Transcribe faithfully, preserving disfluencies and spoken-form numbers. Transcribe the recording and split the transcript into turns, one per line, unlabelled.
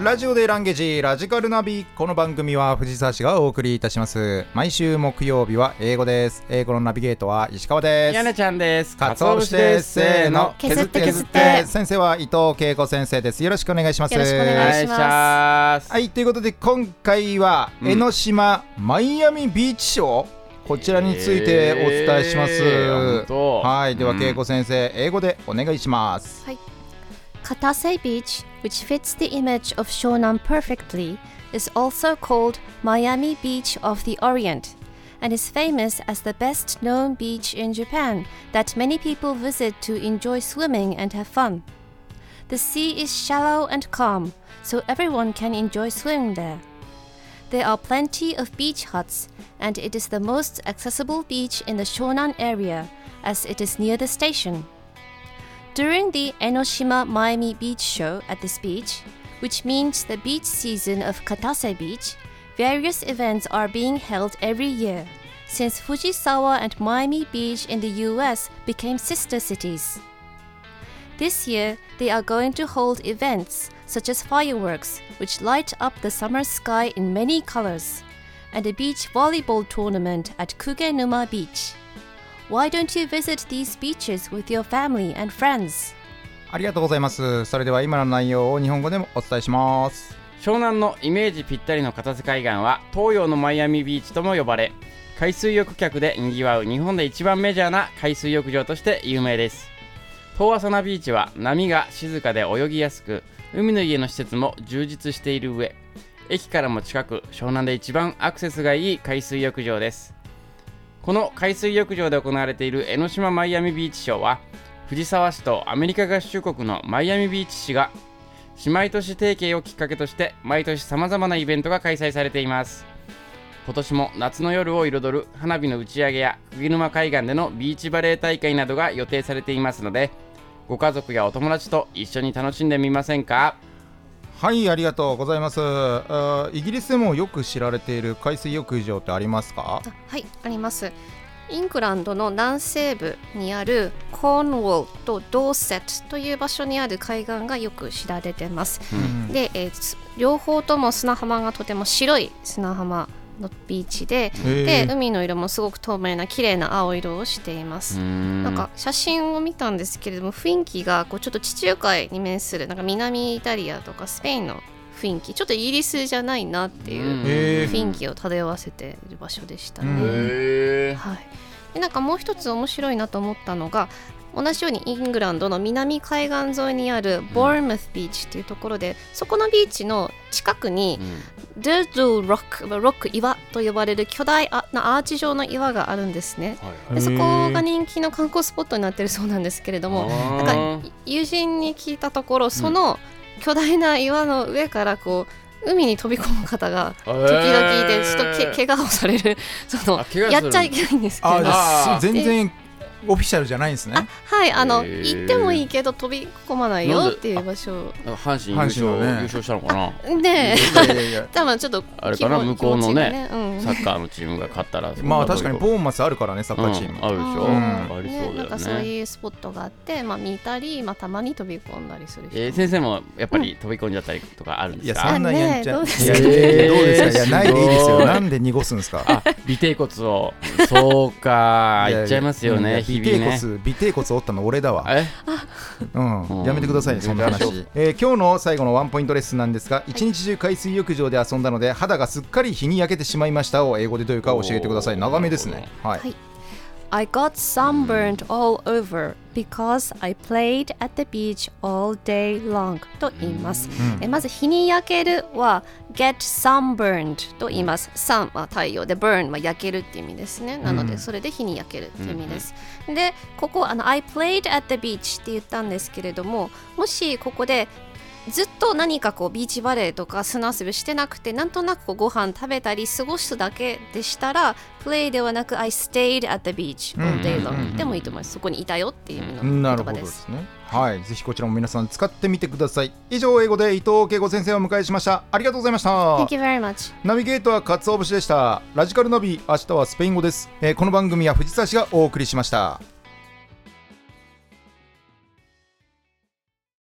ラジオでランゲージラジカルナビ。この番組は藤沢市がお送りいたします。毎週木曜日は英語です。英語のナビゲートは石川です。
やなちゃんです。
かつお節です。せーの、
削って削って。
先生は伊藤恵子先生です。よろしくお願いします。
よろしくお願いします。
はい、ということで今回は江ノ島、うん、マイアミビーチショー、こちらについてお伝えします。えー、はい、では恵子先生、英語でお願いします。
はい。Katase Beach, which fits the image of Shonan perfectly, is also called Miami Beach of the Orient, and is famous as the best-known beach in Japan that many people visit to enjoy swimming and have fun. The sea is shallow and calm, so everyone can enjoy swimming there. There are plenty of beach huts, and it is the most accessible beach in the Shonan area, as it is near the station.During the Enoshima Miami Beach Show at this beach, which means the beach season of Katase Beach, various events are being held every year, since Fujisawa and Miami Beach in the U S became sister cities. This year, they are going to hold events such as fireworks, which light up the summer sky in many colors, and a beach volleyball tournament at Kugenuma Beach.Why don't you visit these beaches with your family and friends?
ありがとうございます。それでは今の内容を日本語でもお伝えします。
湘南のイメージぴったりの片瀬海岸は東洋のマイアミビーチとも呼ばれ、海水浴客で賑わう日本で一番メジャーな海水浴場として有名です。東阿佐那ビーチは波が静かで泳ぎやすく、海の家の施設も充実している上、駅からも近く、湘南で一番アクセスがいい海水浴場です。この海水浴場で行われている江ノ島マイアミビーチショーは、藤沢市とアメリカ合衆国のマイアミビーチ市が姉妹都市提携をきっかけとして毎年さまざまなイベントが開催されています。今年も夏の夜を彩る花火の打ち上げや釘沼海岸でのビーチバレー大会などが予定されていますので、ご家族やお友達と一緒に楽しんでみませんか？
はい、ありがとうございます。あ、イギリスでもよく知られている海水浴場ってありますか？
はい、あります。イングランドの南西部にあるコーンウォルとドーセットという場所にある海岸がよく知られてます、うん、で、えー、両方とも砂浜がとても白い砂浜のビーチで、で海の色もすごく透明な綺麗な青色をしています。んなんか写真を見たんですけれども、雰囲気がこうちょっと地中海に面するなんか南イタリアとかスペインの雰囲気、ちょっとイギリスじゃないなっていう雰囲気を漂わせている場所でしたね。へ、はい、でなんかもう一つ面白いなと思ったのが、同じようにイングランドの南海岸沿いにあるボーンムスビーチっていうところで、うん、そこのビーチの近くに、うん、ドゥドゥロック、ロック岩と呼ばれる巨大なアーチ状の岩があるんですね、はい、でそこが人気の観光スポットになっているそうなんですけれども、なんか友人に聞いたところ、その巨大な岩の上からこう海に飛び込む方が時々いて、ちょっとけ怪我をされる、そのやっちゃいけないんですけど、
あ全然オフィシャルじゃないんですね。
あ、はい、あの行ってもいいけど飛び込まないよっていう場所。
阪神優勝、ね、優勝したのかな。
ねえ、多分ちょっと
あれかな、向こうのね、うん、サッカーのチームが勝ったら
まあ確かにボーンマスあるからね、サッカーチーム、うん、
あるでしょ、うん、ありそうだよね。
なんかそういうスポットがあって、まあ、見たり、まあ、たまに飛び込んだりする人、
えー、先生もやっぱり飛び込んじゃったりとかあるんですか？
いや、そんなやんちゃ、
どうです
か？いや、どうですか？いや、ないでいいですよ。なんで濁すんですか？
あ、尾てい骨を、そうか、いっちゃいますよね、日々ね。
尾てい骨折ったの俺だわ。
え、
うん、やめてくださいね、そんな話。えー、今日の最後のワンポイントレッスンなんですが、一日中海水浴場で遊んだので肌がすっかり日に焼けてしまいましたを英語でどういうか教えてください。長めですね。はい、はい。
I got sunburned all over because I played at the beach all day long と言います、うん、えまず日に焼けるは get sunburned と言います。 sun は太陽で burn は焼けるって意味ですね。なのでそれで日に焼けるって意味です、うん、でここあの I played at the beach って言ったんですけれども、もしここでずっと何かこうビーチバレーとか砂遊びしてなくて、なんとなくこうご飯食べたり過ごすだけでしたら play ではなく I stayed at the beach all day long でもいいと思います。そこにいたよっていう意味の言葉です。
なるほどですね。はい、ぜひこちらも皆さん使ってみてください。以上、英語で伊藤恵子先生をお迎えしました。ありがとうございました。
Thank you very much。
ナビゲートは勝尾節でした。ラジカルナビ、明日はスペイン語です。えー、この番組は藤沢市がお送りしました。